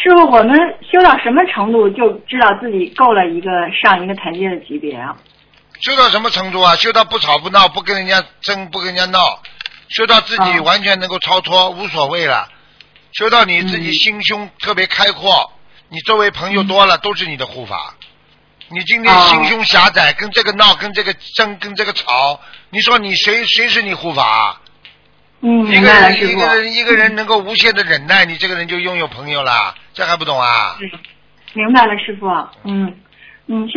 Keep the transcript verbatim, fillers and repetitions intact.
师傅，我们修到什么程度就知道自己够了一个上一个台阶的级别啊？ 修到什么程度啊？修到不吵不闹，不跟人家争，不跟人家闹，修到自己完全能够超脱，无所谓了。修到你自己心胸特别开阔，你周围朋友多了，都是你的护法。你今天心胸狭窄，跟这个闹，跟这个争，跟这个吵，你说你谁谁是你护法？ 嗯， 一个人一个人一个人能够无限的忍耐，你这个人就拥有朋友了，这还不懂啊？ 明白了，师傅。嗯嗯。